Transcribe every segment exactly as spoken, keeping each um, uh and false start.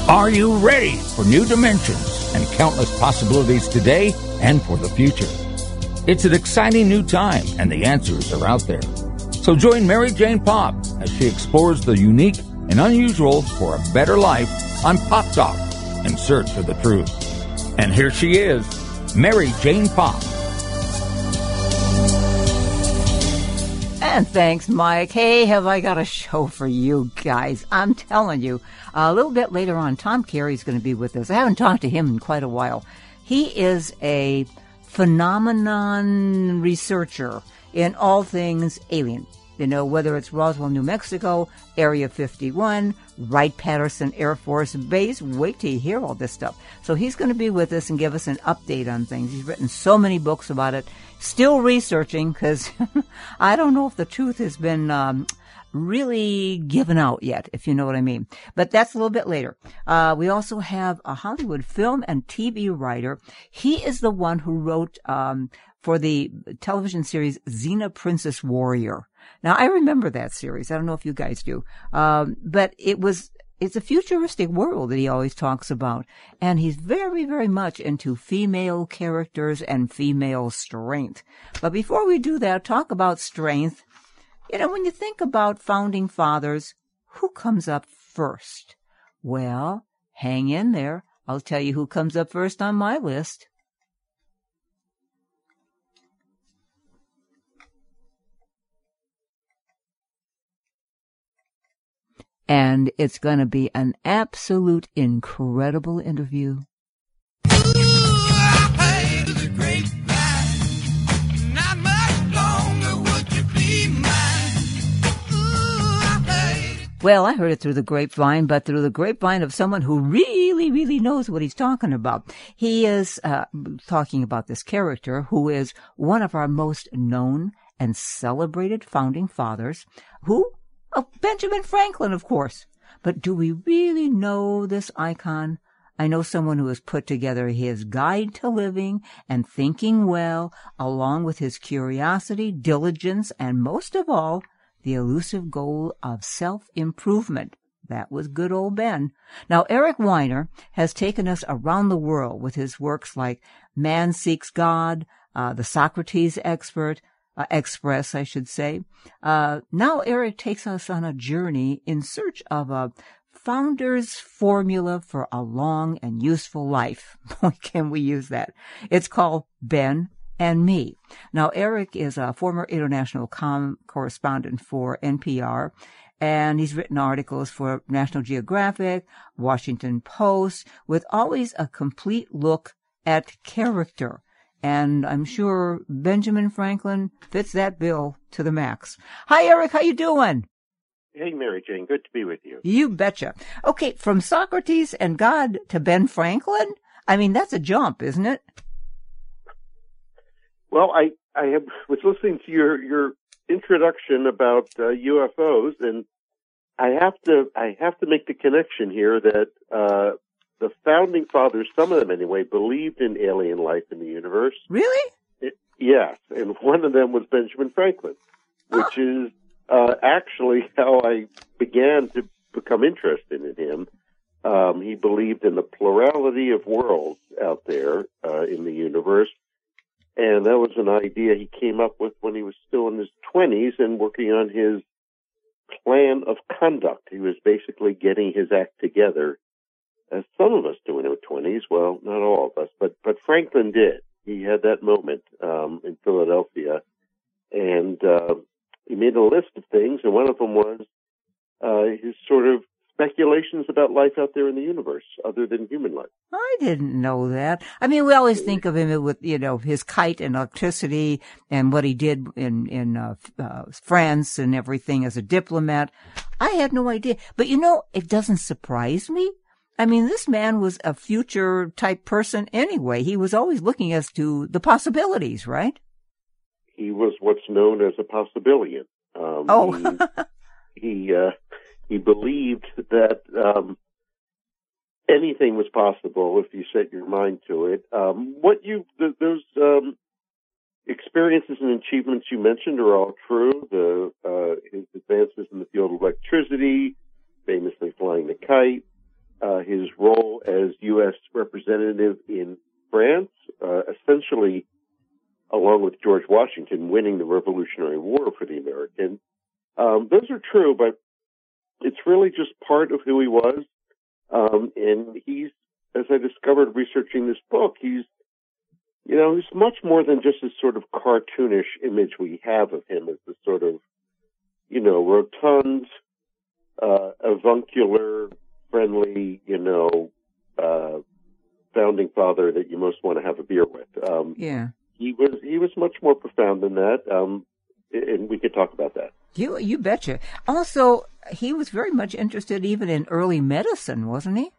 Are you ready for new dimensions and countless possibilities today and for the future? It's an exciting new time, and the answers are out there. So join Mary Jane Pop as she explores the unique and unusual for a better life on Pop Talk in search of the truth. And here she is, Mary Jane Pop. And thanks, Mike. Hey, have I got a show for you guys. I'm telling you. A little bit later on, Tom Carey's going to be with us. I haven't talked to him in quite a while. He is a phenomenon researcher in all things alien. You know, whether it's Roswell, New Mexico, Area fifty-one, Wright-Patterson Air Force Base. Wait till you hear all this stuff. So he's going to be with us and give us an update on things. He's written so many books about it. Still researching, because I don't know if the truth has been um, really given out yet, if you know what I mean. But that's a little bit later. Uh, we also have a Hollywood film and T V writer. He is the one who wrote um, for the television series Xena Princess Warrior. Now, I remember that series. I don't know if you guys do. Um, but it was, it's a futuristic world that he always talks about. And he's very, very much into female characters and female strength. But before we do that, talk about strength. You know, when you think about founding fathers, who comes up first? Well, hang in there. I'll tell you who comes up first on my list. And it's going to be an absolute incredible interview. Well, I heard it through the grapevine, but through the grapevine of someone who really, really knows what he's talking about. He is uh, talking about this character who is one of our most known and celebrated founding fathers, who Oh, Benjamin Franklin, of course. But do we really know this icon? I know someone who has put together his guide to living and thinking well, along with his curiosity, diligence, and most of all, the elusive goal of self-improvement. That was good old Ben. Now, Eric Weiner has taken us around the world with his works like Man Seeks God, uh, The Socrates Expert, Uh, Express, I should say. Uh, now Eric takes us on a journey in search of a founder's formula for a long and useful life. Boy, can we use that. It's called Ben and Me. Now, Eric is a former international com- correspondent for N P R, and he's written articles for National Geographic, Washington Post, with always a complete look at character. And I'm sure Benjamin Franklin fits that bill to the max. Hi, Eric. How you doing? Hey, Mary Jane. Good to be with you. You betcha. Okay, from Socrates and God to Ben Franklin? I mean, that's a jump, isn't it? Well, I, I have, was listening to your, your introduction about uh, U F Os, and I have to I have to make the connection here that uh the founding fathers, some of them anyway, believed in alien life in the universe. Really? It, yes, and one of them was Benjamin Franklin, which oh. is uh, actually how I began to become interested in him. Um, he believed in the plurality of worlds out there uh, in the universe, and that was an idea he came up with when he was still in his twenties and working on his plan of conduct. He was basically getting his act together. As some of us do in our twenties, well, not all of us, but, but Franklin did. He had that moment um, in Philadelphia, and uh, he made a list of things, and one of them was uh, his sort of speculations about life out there in the universe, other than human life. I didn't know that. I mean, we always think of him with, you know, his kite and electricity and what he did in, in uh, uh, France and everything as a diplomat. I had no idea. But, you know, it doesn't surprise me. I mean, this man was a future type person anyway. He was always looking as to the possibilities, right? He was what's known as a possibilian. Um, oh. he he, uh, he believed that um, anything was possible if you set your mind to it. Um, what you th- those um, experiences and achievements you mentioned are all true. The uh, his advances in the field of electricity, famously flying the kite. uh, his role as U S representative in France, uh, essentially, along with George Washington, winning the Revolutionary War for the Americans. Um, those are true, but it's really just part of who he was. Um, and he's, as I discovered researching this book, he's, you know, he's much more than just this sort of cartoonish image we have of him as this sort of, you know, rotund, uh, avuncular, friendly, you know, uh, founding father that you most want to have a beer with. Um, yeah. He was, he was much more profound than that. Um, and we could talk about that. You, you betcha. Also, he was very much interested even in early medicine, wasn't he?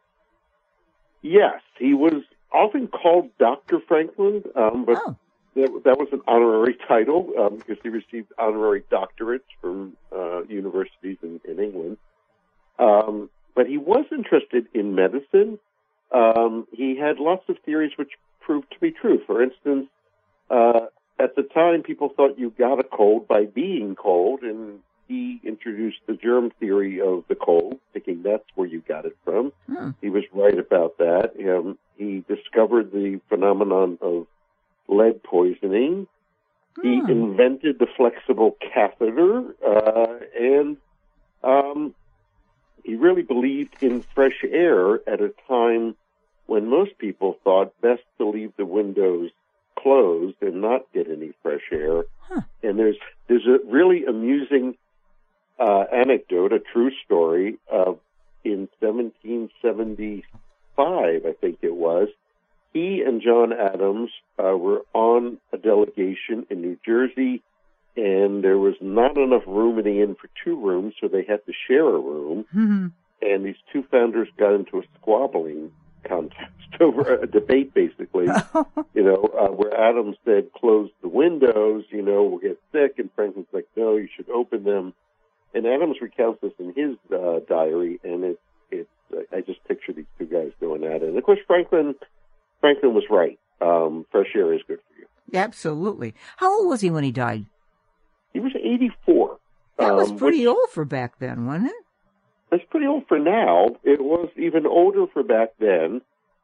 Yes, he was often called Doctor Franklin, um, but oh. that, that was an honorary title um, because he received honorary doctorates from uh, universities in, in England. Um, but he was interested in medicine. Um, he had lots of theories which proved to be true. For instance, uh, at the time, people thought you got a cold by being cold, and he introduced the germ theory of the cold, thinking that's where you got it from. Hmm. He was right about that. Um, he discovered the phenomenon of lead poisoning. Hmm. He invented the flexible catheter, uh, and um, he really believed in fresh air at a time when most people thought best to leave the windows closed and not get any fresh air. Huh. And there's there's a really amusing uh, anecdote, a true story. Uh, in seventeen seventy-five, I think it was, he and John Adams uh, were on a delegation in New Jersey, and there was not enough room in the inn for two rooms, so they had to share a room. Mm-hmm. And these two founders got into a squabbling contest over a debate, basically, you know, uh, where Adams said, close the windows, you know, we'll get sick. And Franklin's like, no, you should open them. And Adams recounts this in his uh, diary, and it, it, I just picture these two guys going at it. And of course, Franklin, Franklin was right. Um, fresh air is good for you. Absolutely. How old was he when he died? He was eighty-four. That was um, pretty which, old for back then, wasn't it? It's pretty old for now. It was even older for back then.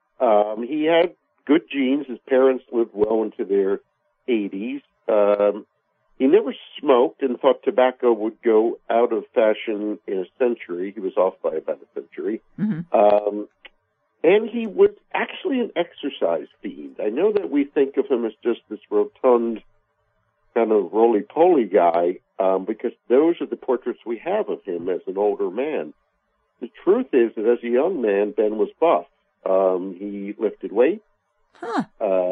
Um, he had good genes. His parents lived well into their eighties. Um, he never smoked and thought tobacco would go out of fashion in a century. He was off by about a century. Mm-hmm. Um, and he was actually an exercise fiend. I know that we think of him as just this rotund, kind of roly-poly guy, um, because those are the portraits we have of him as an older man. The truth is that as a young man, Ben was buff. Um, he lifted weights. Huh.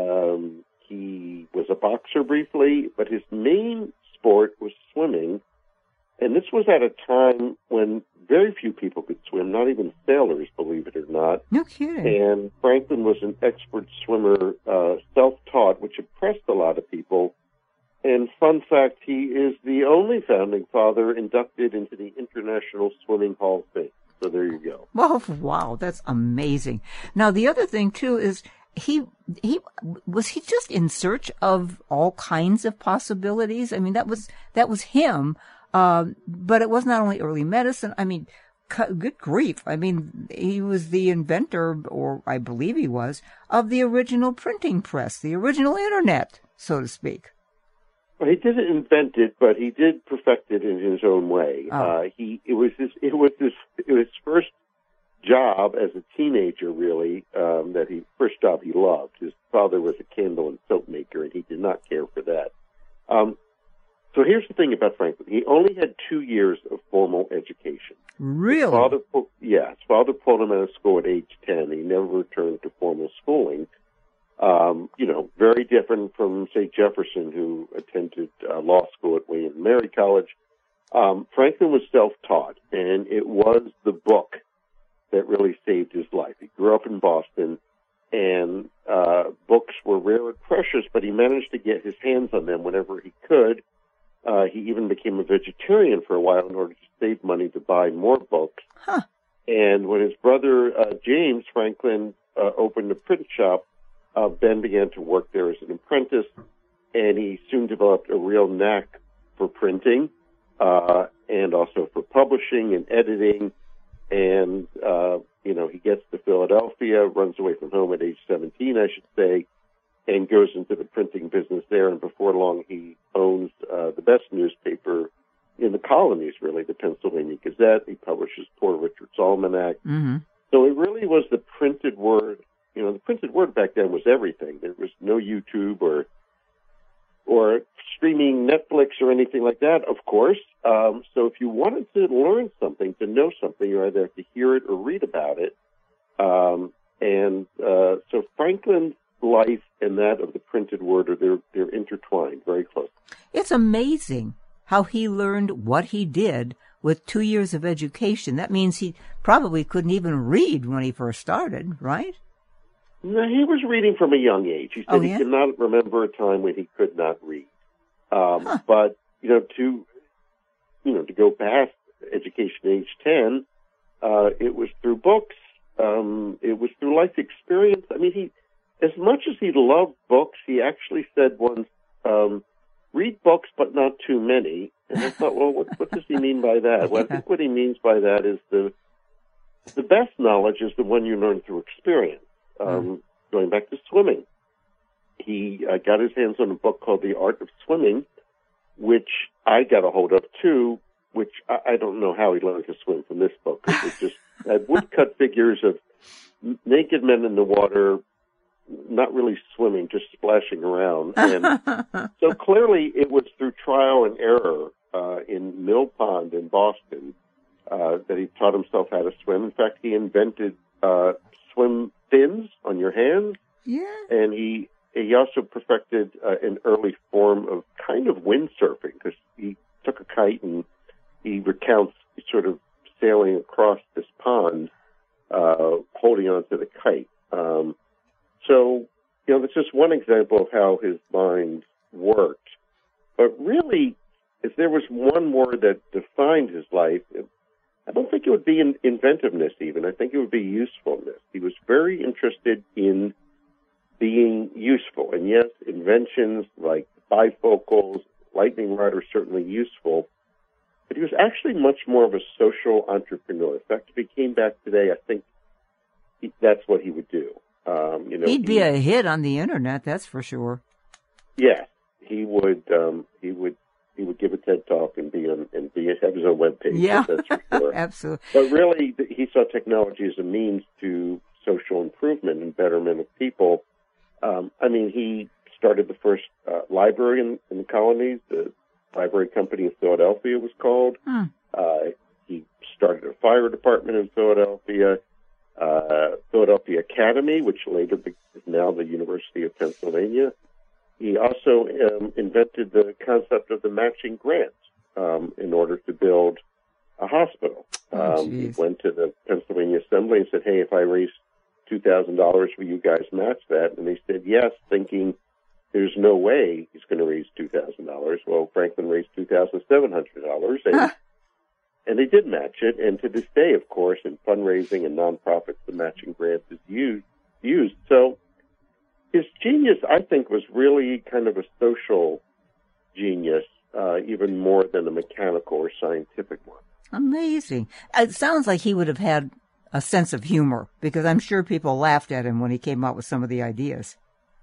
Um, he was a boxer briefly, but his main sport was swimming. And this was at a time when very few people could swim, not even sailors, believe it or not. No kidding. And Franklin was an expert swimmer, uh, self-taught, which impressed a lot of people. And fun fact, he is the only founding father inducted into the International Swimming Hall of Fame. So there you go. Well, wow, that's amazing. Now, the other thing, too, is he, he, was he just in search of all kinds of possibilities? I mean, that was, that was him. Um, but it was not only early medicine. I mean, good grief. I mean, he was the inventor, or I believe he was, of the original printing press, the original internet, so to speak. Well, he didn't invent it, but he did perfect it in his own way. Oh. Uh, he it was his it was his it was his first job as a teenager, really. Um, that he first job he loved. His father was a candle and soap maker, and he did not care for that. Um, so here's the thing about Franklin: he only had two years of formal education. Really? His father, yeah, his father pulled him out of school at age ten. He never returned to formal schooling. Um, you know, very different from, say, Jefferson, who attended uh, law school at William and Mary College. Um, Franklin was self-taught, and it was the book that really saved his life. He grew up in Boston, and uh, books were rare and precious, but he managed to get his hands on them whenever he could. Uh, he even became a vegetarian for a while in order to save money to buy more books. Huh. And when his brother, uh, James Franklin, uh, opened a print shop, Uh, Ben began to work there as an apprentice, and he soon developed a real knack for printing uh, and also for publishing and editing. And uh, you know, he gets to Philadelphia, runs away from home at age seventeen, I should say, and goes into the printing business there. And before long, he owns uh, the best newspaper in the colonies, really, the Pennsylvania Gazette. He publishes Poor Richard's Almanac. Mm-hmm. So it really was the printed word. You know, the printed word back then was everything. There was no YouTube or or streaming Netflix or anything like that, of course. Um, so if you wanted to learn something, to know something, you either have to hear it or read about it. Um, and uh, so Franklin's life and that of the printed word, are they're, they're intertwined very closely. It's amazing how he learned what he did with two years of education. That means he probably couldn't even read when he first started, right? No, he was reading from a young age. He said Oh, yeah? he could not remember a time when he could not read. Um, Huh. But, you know, to, you know, to go past education age ten, uh, it was through books. Um, it was through life experience. I mean, he, as much as he loved books, he actually said once, um, read books, but not too many. And I thought, well, what, what does he mean by that? Well, I think what he means by that is the, the best knowledge is the one you learn through experience. Um, mm. Going back to swimming, he uh, got his hands on a book called The Art of Swimming, which I got a hold of too, which I, I don't know how he learned to swim from this book. It was just had woodcut figures of naked men in the water, not really swimming, just splashing around. And so clearly it was through trial and error uh, in Mill Pond in Boston uh, that he taught himself how to swim. In fact, he invented uh, swim fins on your hands. Yeah. And he he also perfected uh, an early form of kind of windsurfing, because he took a kite and he recounts sort of sailing across this pond, uh, holding onto the kite. Um, so, you know, that's just one example of how his mind worked. But really, if there was one word that defined his life, I don't think it would be in inventiveness even. I think it would be usefulness. He was very interested in being useful. And yes, inventions like bifocals, lightning rod are certainly useful. But he was actually much more of a social entrepreneur. In fact, if he came back today, I think he, that's what he would do. Um, you know, He'd be he, a hit on the internet, that's for sure. Yes, he would. Um, he would. He would give a TED talk and be on and be have his own webpage. Yeah, that's for sure. Absolutely. But really, he saw technology as a means to social improvement and betterment of people. Um, I mean, he started the first uh, library in, in the colonies. The Library Company of Philadelphia was called. Hmm. Uh, he started a fire department in Philadelphia. Uh, Philadelphia Academy, which later is now the University of Pennsylvania. He also um, invented the concept of the matching grant um, in order to build a hospital. Oh, um, he went to the Pennsylvania Assembly and said, hey, if I raise two thousand dollars, will you guys match that? And they said yes, thinking there's no way he's going to raise two thousand dollars. Well, Franklin raised two thousand seven hundred dollars, and, and they did match it. And to this day, of course, in fundraising and nonprofits, the matching grant is used. used. So his genius, I think, was really kind of a social genius, uh, even more than a mechanical or scientific one. Amazing. It sounds like he would have had a sense of humor, because I'm sure people laughed at him when he came up with some of the ideas.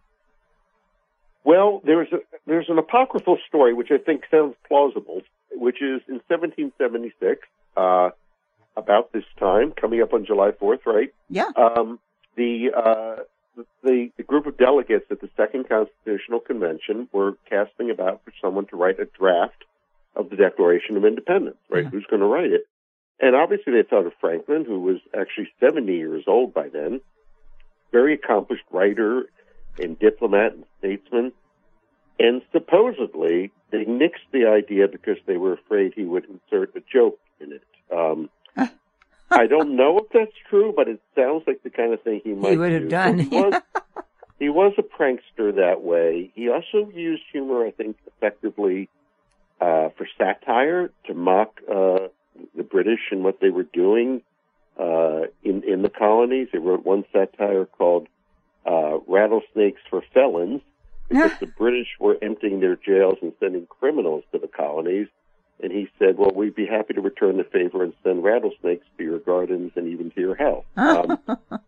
Well, there's a, there's an apocryphal story which I think sounds plausible, which is in seventeen seventy-six, uh, about this time, coming up on July fourth, right? Yeah. Um, the, uh, the the group of delegates at the Second Constitutional Convention were casting about for someone to write a draft of the Declaration of Independence, right? Yeah. Who's going to write it? And obviously they thought of Franklin, who was actually seventy years old by then, very accomplished writer and diplomat and statesman. And supposedly they nixed the idea because they were afraid he would insert a joke in it. Um, I don't know if that's true, but it sounds like the kind of thing he might He would have do. done. So he, was, he was a prankster that way. He also used humor, I think, effectively uh, for satire, to mock uh, the British and what they were doing uh, in, in the colonies. They wrote one satire called uh, Rattlesnakes for Felons, because the British were emptying their jails and sending criminals to the colonies. And he said, well, we'd be happy to return the favor and send rattlesnakes to your gardens and even to your house. Um,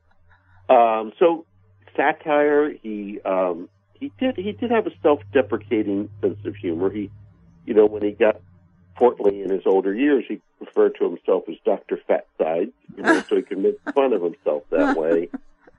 um, so satire, he, um, he did, he did have a self-deprecating sense of humor. He, you know, when he got portly in his older years, he referred to himself as Doctor Fatside, you know, so he could make fun of himself that way.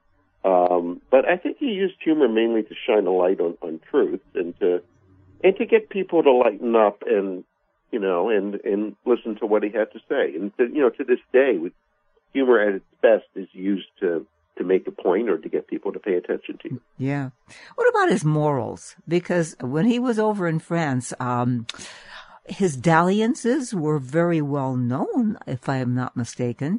Um, but I think he used humor mainly to shine a light on, on truth and to, and to get people to lighten up and, you know, and, and listen to what he had to say. And, to, you know, to this day, with humor at its best is used to, to make a point or to get people to pay attention to you. Yeah. What about his morals? Because when he was over in France, um, his dalliances were very well known, if I am not mistaken.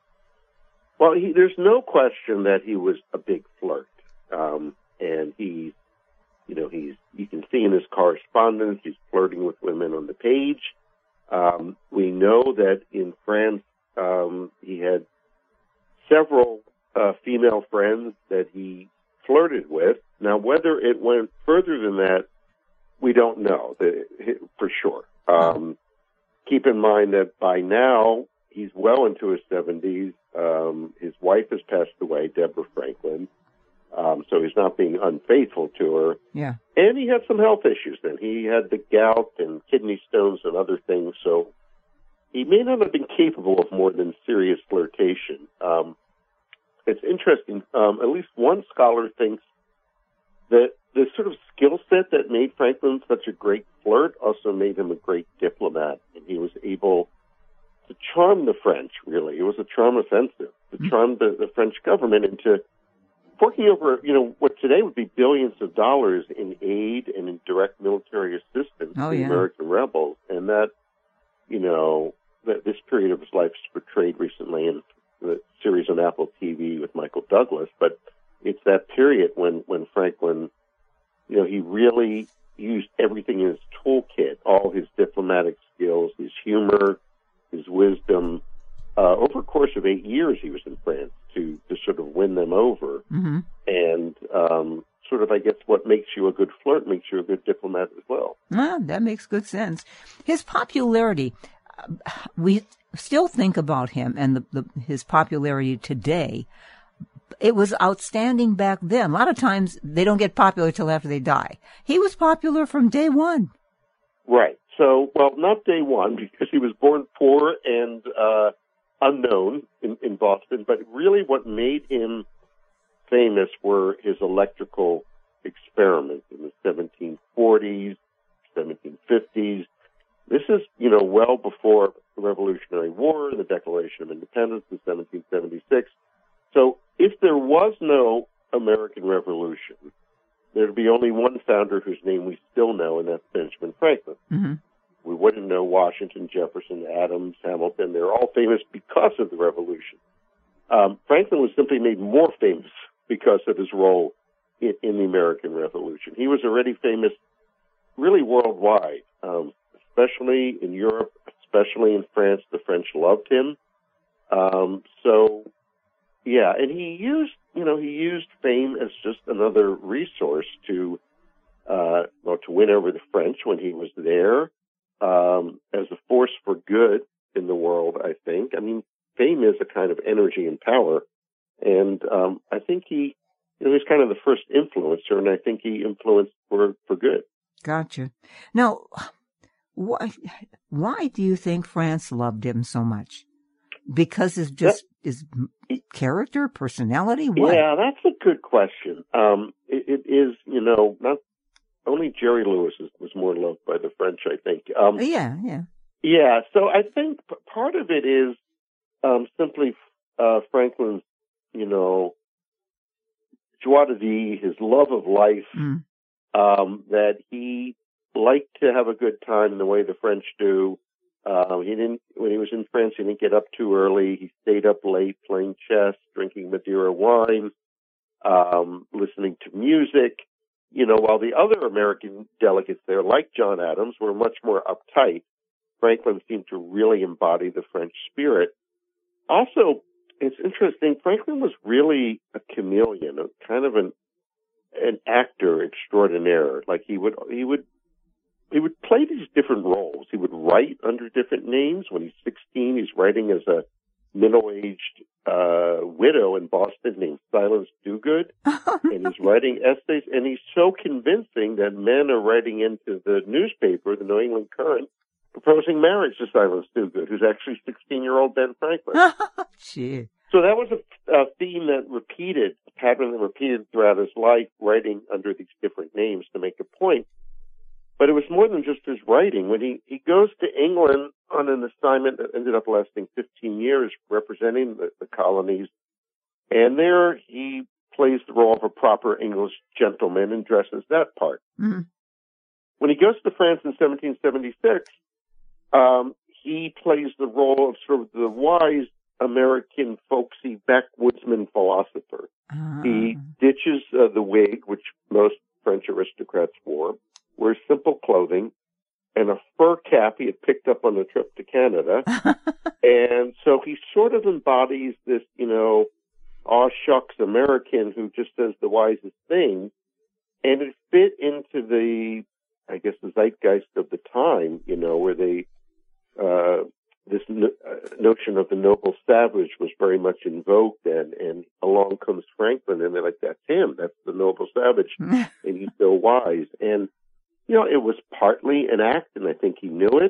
Well, he, there's no question that he was a big flirt. Um, and he, you know, he's, you can see in his correspondence, he's flirting with women on the page. Um, we know that in France, um, he had several uh, female friends that he flirted with. Now, whether it went further than that, we don't know the, for sure. Um, keep in mind that by now, he's well into his seventies. Um, his wife has passed away, Deborah Franklin. Um, so he's not being unfaithful to her. Yeah. And he had some health issues then. He had the gout and kidney stones and other things. So he may not have been capable of more than serious flirtation. Um, it's interesting. Um, at least one scholar thinks that the sort of skill set that made Franklin such a great flirt also made him a great diplomat. And he was able to charm the French, really. It was a charm offensive, to mm-hmm. charm the, the French government into forking over, you know, what today would be billions of dollars in aid and in direct military assistance oh, to yeah. American rebels. And that, you know, that this period of his life is portrayed recently in the series on Apple T V with Michael Douglas. But it's that period when, when Franklin, you know, he really used everything in his toolkit, all his diplomatic skills, his humor, his wisdom. Uh, over a course of eight years, he was in France to, to sort of win them over. Mm-hmm. And um, sort of, I guess, what makes you a good flirt makes you a good diplomat as well. Ah, that makes good sense. His popularity, uh, we still think about him and the, the, his popularity today. It was outstanding back then. A lot of times, they don't get popular till after they die. He was popular from day one. Right. So, well, not day one, because he was born poor and uh, unknown in, in Boston, but really what made him famous were his electrical experiments in the seventeen forties, seventeen fifties. This is, you know, well before the Revolutionary War and the Declaration of Independence in seventeen seventy-six. So if there was no American Revolution, there'd be only one founder whose name we still know, and that's Benjamin Franklin. Mm-hmm. We wouldn't know Washington, Jefferson, Adams, Hamilton. They're all famous because of the Revolution. Um, Franklin was simply made more famous because of his role in, in the American Revolution. He was already famous really worldwide, um, especially in Europe, especially in France. The French loved him. Um, so, yeah, and he used, you know, he used fame as just another resource to, uh, well, to win over the French when he was there. Um, as a force for good in the world, I think. I mean, fame is a kind of energy and power. And um, I think he, you know, he's kind of the first influencer, and I think he influenced for, for good. Gotcha. Now, why, why do you think France loved him so much? Because it's just that, his character, personality? What? Yeah, that's a good question. Um, it, it is, you know, not only Jerry Lewis is, was more loved by the French, I think. Um, yeah, yeah. Yeah, so I think p- part of it is um, simply uh, Franklin's, you know, joie de vivre, his love of life, mm. um, that he liked to have a good time in the way the French do. Uh, he didn't, when he was in France, he didn't get up too early. He stayed up late playing chess, drinking Madeira wine, um, listening to music. You know, while the other American delegates there, like John Adams, were much more uptight, Franklin seemed to really embody the French spirit. Also, it's interesting, Franklin was really a chameleon, a kind of an an actor extraordinaire. Like he would he would he would play these different roles. He would write under different names. When he's sixteen, he's writing as a middle-aged uh, widow in Boston named Silence Dogood, and he's writing essays, and he's so convincing that men are writing into the newspaper, the New England Current, proposing marriage to Silence Dogood, who's actually sixteen-year-old Ben Franklin. Gee. So that was a, a theme that repeated, a pattern that repeated throughout his life, writing under these different names to make a point. But it was more than just his writing. When he, he goes to England on an assignment that ended up lasting fifteen years, representing the, the colonies, and there he plays the role of a proper English gentleman and dresses that part. Mm-hmm. When he goes to France in seventeen seventy-six, um, he plays the role of sort of the wise American folksy backwoodsman philosopher. Uh-huh. He ditches uh, the wig, which most French aristocrats wore, wears simple clothing, and a fur cap he had picked up on a trip to Canada. And so he sort of embodies this, you know, aw shucks American who just does the wisest thing. And it fit into the, I guess, the zeitgeist of the time, you know, where they, uh, this no, uh, notion of the noble savage was very much invoked, and, and along comes Franklin, and they're like, that's him, that's the noble savage, and he's so wise. And, you know, it was partly an act, and I think he knew it.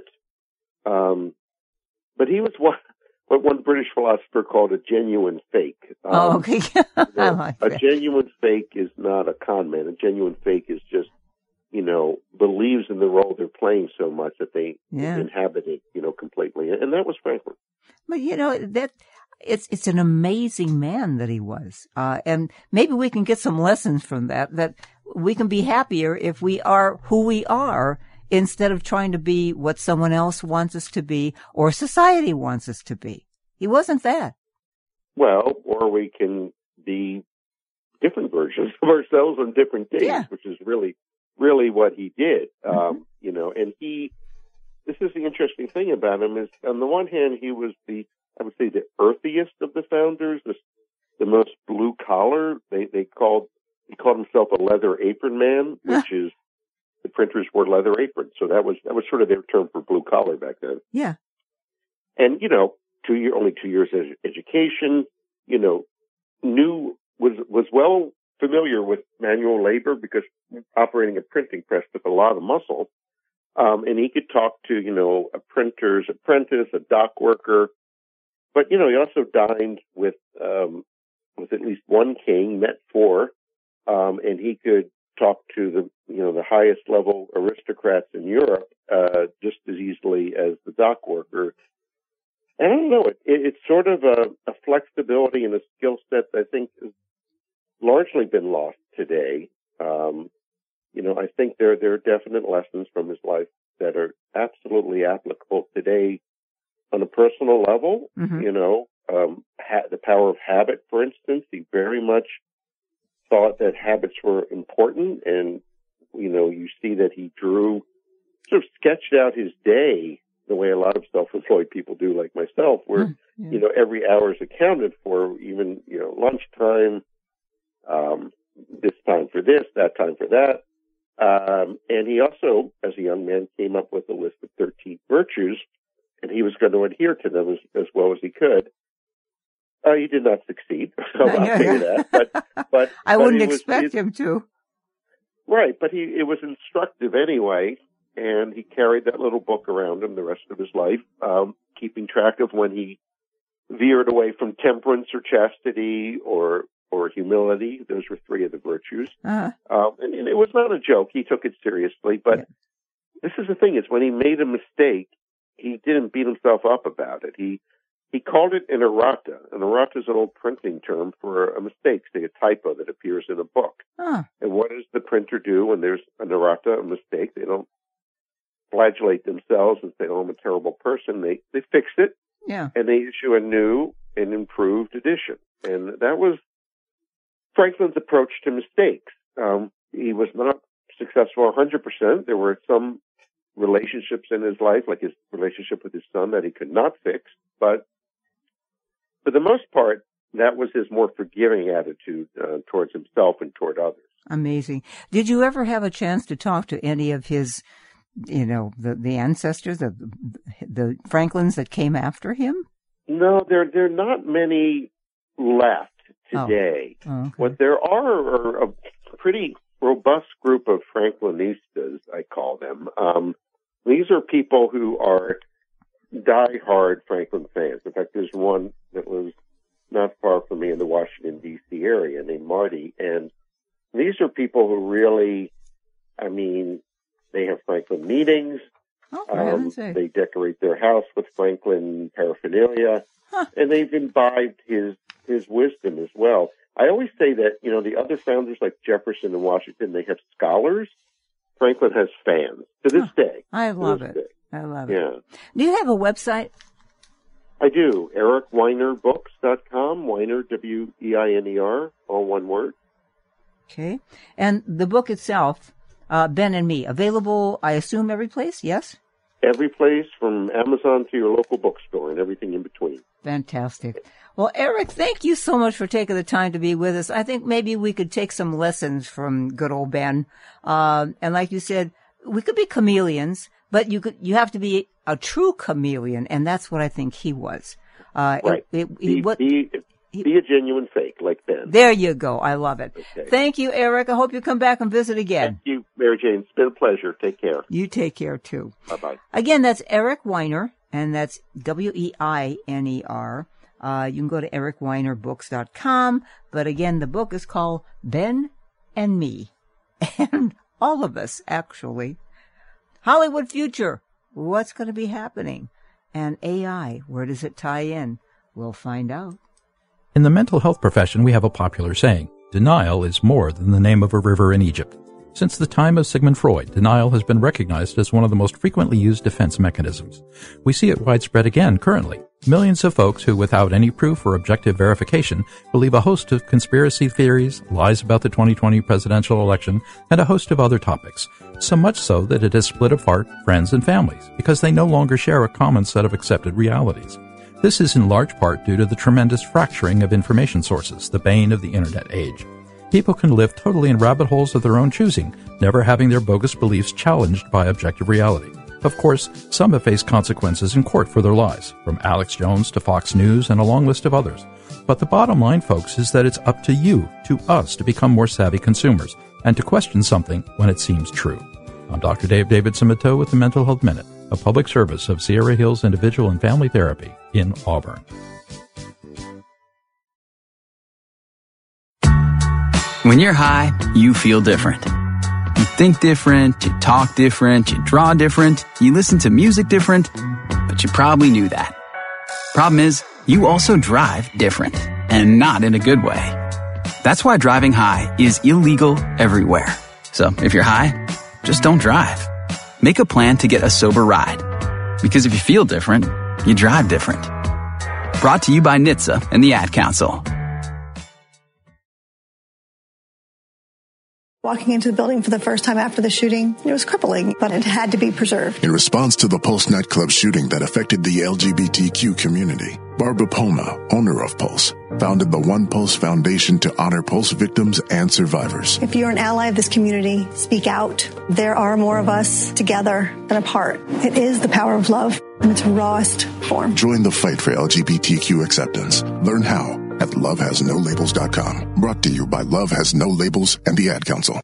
Um, but he was what, what one British philosopher called a genuine fake. Um, oh, okay. I you know, like a that. genuine fake is not a con man. A genuine fake is just, you know, believes in the role they're playing so much that they Yeah. inhabit it, you know, completely. And that was Franklin. But you know that it's it's an amazing man that he was, uh, and maybe we can get some lessons from that. That we can be happier if we are who we are instead of trying to be what someone else wants us to be or society wants us to be. He wasn't that. Well, or we can be different versions of ourselves on different days, Yeah. which is really, really what he did. Mm-hmm. Um, you know, and he. This is the interesting thing about him is, on the one hand, he was the, I would say, the earthiest of the founders, the, the most blue collar. They they called he called himself a leather apron man, which is the printers wore leather aprons, so that was that was sort of their term for blue collar back then. Yeah. And you know, two year only two years of education, you know, knew was was well familiar with manual labor because operating a printing press took a lot of muscle. Um, and he could talk to, you know, a printer's apprentice, a dock worker. But, you know, he also dined with, um, with at least one king, met four. Um, and he could talk to the, you know, the highest level aristocrats in Europe, uh, just as easily as the dock worker. And I don't know, it, it, it's sort of a, a flexibility and a skill set that I think has largely been lost today. Um, You know, I think there there are definite lessons from his life that are absolutely applicable today on a personal level. Mm-hmm. You know, um, ha- the power of habit, for instance. He very much thought that habits were important, and you know, you see that he drew, sort of sketched out his day the way a lot of self-employed people do, like myself, where Yeah. you know every hour is accounted for, even you know lunchtime, um, this time for this, that time for that. Um, and he also, as a young man, came up with a list of thirteen virtues, and he was going to adhere to them as, as well as he could. Uh, he did not succeed, so I'll Yeah, tell you yeah. that. But, but I but wouldn't it was- expect it- him to. Right, but he it was instructive anyway, and he carried that little book around him the rest of his life, um, keeping track of when he veered away from temperance or chastity or or humility. Those were three of the virtues. Uh-huh. Um, and, and it was not a joke. He took it seriously. But Yeah. this is the thing, is when he made a mistake, he didn't beat himself up about it. He he called it an errata. An errata is an old printing term for a mistake, say a typo that appears in a book. Huh. And what does the printer do when there's an errata, a mistake? They don't flagellate themselves and say, oh, I'm a terrible person. They, they fix it, Yeah. and they issue a new and improved edition. And that was Franklin's approach to mistakes. Um, he was not successful one hundred percent. There were some relationships in his life, like his relationship with his son, that he could not fix. But for the most part, that was his more forgiving attitude uh, towards himself and toward others. Amazing. Did you ever have a chance to talk to any of his you know, the, the ancestors, the, the Franklins that came after him? No, there, there are not many left today. Oh. Oh, okay. What there are are a pretty robust group of Franklinistas, I call them. Um, these are people who are die-hard Franklin fans. In fact, there's one that was not far from me in the Washington, D C area named Marty. And these are people who really, I mean, they have Franklin meetings. Oh, um, they decorate their house with Franklin paraphernalia. Huh. And they've imbibed his, his wisdom as well. I always say that, you know, the other founders like Jefferson and Washington, they have scholars. Franklin has fans to this huh. day. I love it. Day. I love it. Yeah. Do you have a website? I do. Eric Weiner Books dot com. Weiner, W E I N E R, all one word. Okay. And the book itself, uh, Ben and Me, available, I assume, every place, yes? Every place from Amazon to your local bookstore and everything in between. Fantastic. Well, Eric, thank you so much for taking the time to be with us. I think maybe we could take some lessons from good old Ben. Uh, and like you said, we could be chameleons, but you could, you have to be a true chameleon, and that's what I think he was. Uh, right. It, it, be, what, be, he, be a genuine fake like Ben. There you go. I love it. Okay. Thank you, Eric. I hope you come back and visit again. Thank you, Mary Jane. It's been a pleasure. Take care. You take care, too. Bye-bye. Again, that's Eric Weiner, and that's W E I N E R. Uh, you can go to Eric Weiner Books dot com. But again, the book is called Ben and Me. And all of us, actually. Hollywood Future. What's going to be happening? And A I, where does it tie in? We'll find out. In the mental health profession, we have a popular saying, denial is more than the name of a river in Egypt. Since the time of Sigmund Freud, denial has been recognized as one of the most frequently used defense mechanisms. We see it widespread again currently. Millions of folks who, without any proof or objective verification, believe a host of conspiracy theories, lies about the twenty twenty presidential election, and a host of other topics. So much so that it has split apart friends and families, because they no longer share a common set of accepted realities. This is in large part due to the tremendous fracturing of information sources, the bane of the internet age. People can live totally in rabbit holes of their own choosing, never having their bogus beliefs challenged by objective reality. Of course, some have faced consequences in court for their lies, from Alex Jones to Fox News and a long list of others. But the bottom line, folks, is that it's up to you, to us, to become more savvy consumers and to question something when it seems true. I'm Doctor Dave Davidson-Matteau with the Mental Health Minute, a public service of Sierra Hills Individual and Family Therapy in Auburn. When you're high, you feel different. You think different, you talk different, you draw different, you listen to music different, but you probably knew that. Problem is, you also drive different, and not in a good way. That's why driving high is illegal everywhere. So if you're high, just don't drive. Make a plan to get a sober ride. Because if you feel different, you drive different. Brought to you by N H T S A and the Ad Council. Walking into the building for the first time after the shooting, it was crippling, but it had to be preserved. In response to the Pulse nightclub shooting that affected the L G B T Q community, Barbara Poma, owner of Pulse, founded the One Pulse Foundation to honor Pulse victims and survivors. If you're an ally of this community, speak out. There are more of us together than apart. It is the power of love in its rawest form. Join the fight for L G B T Q acceptance. Learn how at love has no labels dot com. Brought to you by Love Has No Labels and the Ad Council.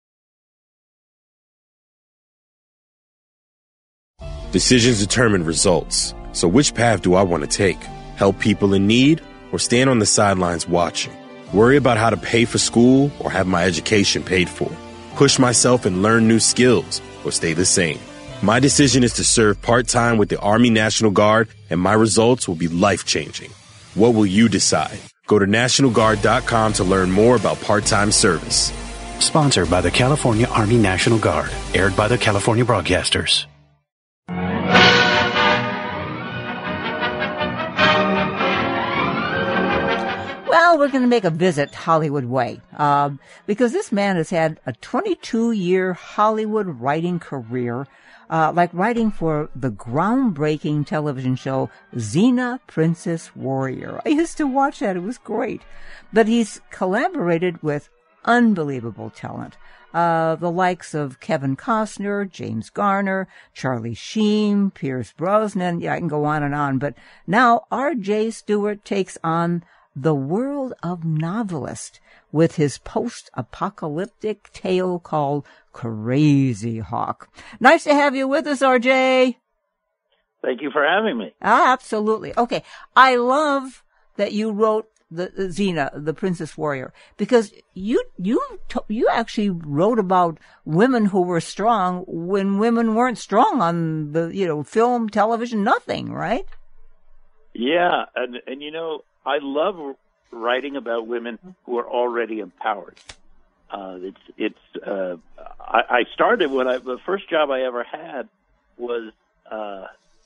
Decisions determine results. So which path do I want to take? Help people in need or stand on the sidelines watching? Worry about how to pay for school or have my education paid for? Push myself and learn new skills or stay the same? My decision is to serve part-time with the Army National Guard, and my results will be life-changing. What will you decide? Go to National Guard dot com to learn more about part-time service. Sponsored by the California Army National Guard. Aired by the California Broadcasters. Well, we're going to make a visit Hollywood way, um, because this man has had a twenty-two year Hollywood writing career, uh, like writing for the groundbreaking television show Xena, Princess Warrior. I used to watch that. It was great. But he's collaborated with unbelievable talent. Uh, the likes of Kevin Costner, James Garner, Charlie Sheen, Pierce Brosnan. Yeah, I can go on and on. But now R J Stewart takes on the world of novelist with his post-apocalyptic tale called Crazy Hawk. Nice to have you with us, R J. Thank you for having me. Ah, absolutely. Okay. I love that you wrote the, the Xena, the Princess Warrior, because you you you actually wrote about women who were strong when women weren't strong on the, you know, film, television, nothing, right? Yeah, and and you know, I love writing about women who are already empowered. Uh, it's it's uh, I, I started when I the first job I ever had was uh,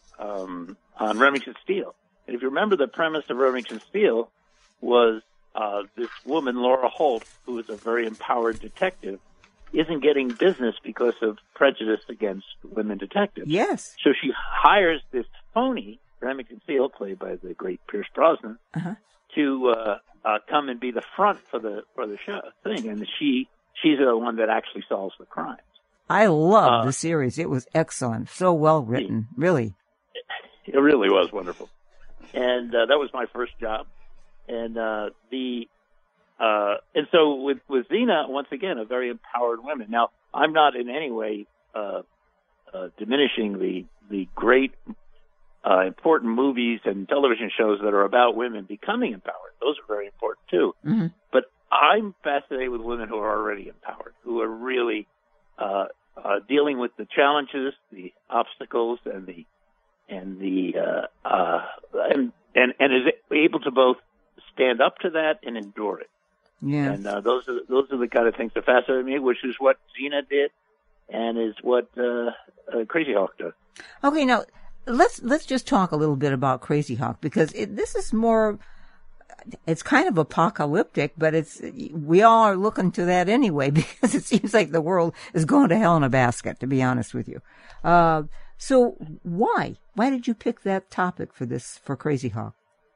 um, on Remington Steele, and if you remember, the premise of Remington Steele was uh, this woman, Laura Holt, who is a very empowered detective, isn't getting business because of prejudice against women detectives. Yes. So she hires this phony, Remington Steele, played by the great Pierce Brosnan, uh-huh. to uh, uh, come and be the front for the for the show thing, and she she's the one that actually solves the crimes. I loved uh, the series; it was excellent, so well written, it, really. It really was wonderful, and uh, that was my first job. And uh, the uh, and so with with Xena, once again, a very empowered woman. Now, I'm not in any way uh, uh, diminishing the the great uh, important movies and television shows that are about women becoming empowered. Those are very important too. Mm-hmm. But I'm fascinated with women who are already empowered, who are really uh, uh, dealing with the challenges, the obstacles, and the and the uh, uh, and and and is able to both stand up to that and endure it. Yeah. And uh, those are those are the kind of things that fascinate me, which is what Xena did, and is what uh, uh, Crazy Hawk does. Okay, now let's let's just talk a little bit about Crazy Hawk, because it, this is more. It's kind of apocalyptic, but it's we all are looking to that anyway, because it seems like the world is going to hell in a basket, to be honest with you. Uh, so why why did you pick that topic for this for Crazy Hawk?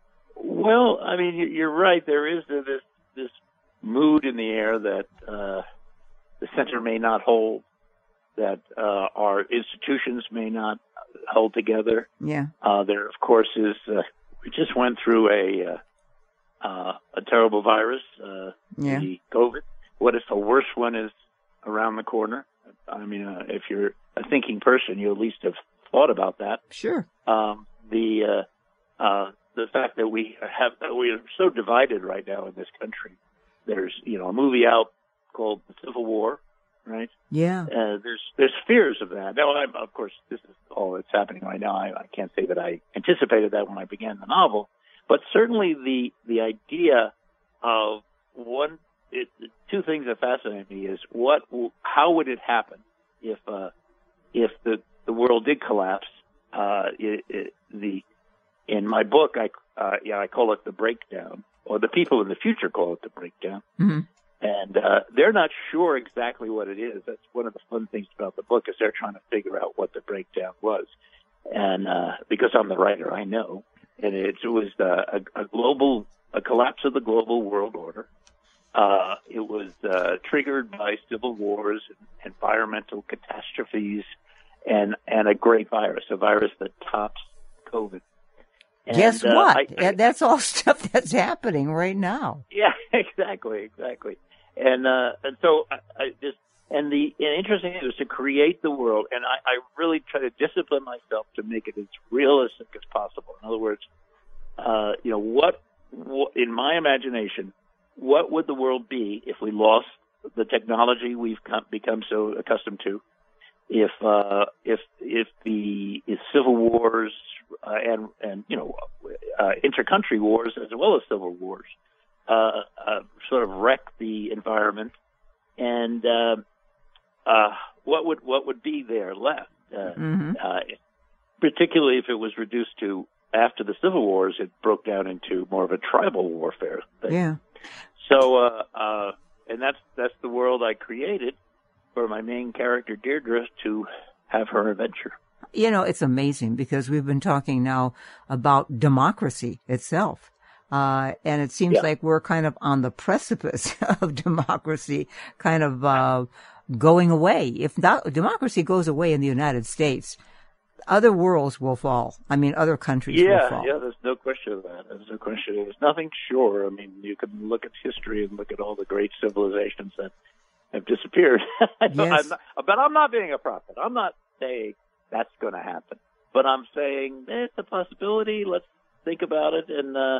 Well, I mean, you're right. There is this this mood in the air that uh, the center may not hold, that uh, our institutions may not hold together. Yeah. Uh, there, of course, is uh, we just went through a uh, uh, a terrible virus, uh, yeah. the COVID. What if a worse one is around the corner? I mean, uh, if you're a thinking person, you at least have thought about that. Sure. Um, the uh, uh, the fact that we have we are so divided right now in this country. There's you know a movie out called The Civil War, right? Yeah. Uh, there's there's fears of that. Now, I'm, of course, this is all that's happening right now. I, I can't say that I anticipated that when I began the novel, but certainly the the idea of one. It, two things that fascinate me is what how would it happen if uh, if the the world did collapse? Uh, it, it, the in my book, I uh, yeah I call it the breakdown, or the people in the future call it the breakdown. Mm-hmm. And uh, they're not sure exactly what it is. That's one of the fun things about the book, is they're trying to figure out what the breakdown was. And uh, because I'm the writer, I know. And it, it was uh, a, a global, a collapse of the global world order. Uh, it was uh, triggered by civil wars, and environmental catastrophes, and and a great virus, a virus that tops COVID. And, Guess uh, what? I, I, that's all stuff that's happening right now. Yeah, exactly, exactly. And uh, and so I, I just and the and interesting thing was to create the world, and I, I really try to discipline myself to make it as realistic as possible. In other words, uh, you know, what, what in my imagination, what would the world be if we lost the technology we've come, become so accustomed to? If uh, if if the if civil wars uh, and and you know uh, intercountry wars as well as civil wars uh, uh, sort of wreck the environment, and uh, uh, what would what would be there left? Uh, mm-hmm. uh, particularly if it was reduced to, after the civil wars, it broke down into more of a tribal warfare thing. Yeah. So uh, uh, and that's that's the world I created for my main character, Deirdre, to have her adventure. You know, it's amazing because we've been talking now about democracy itself. Uh, and it seems Yeah. like we're kind of on the precipice of democracy kind of, uh, going away. If not, democracy goes away in the United States, other worlds will fall. I mean, other countries will Yeah, fall. yeah, there's no question of that. There's no question. There's nothing sure. I mean, you can look at history and look at all the great civilizations that have disappeared. I know Yes. I'm not, but I'm not being a prophet. I'm not saying that's going to happen. But I'm saying eh, it's a possibility. Let's think about it. And uh,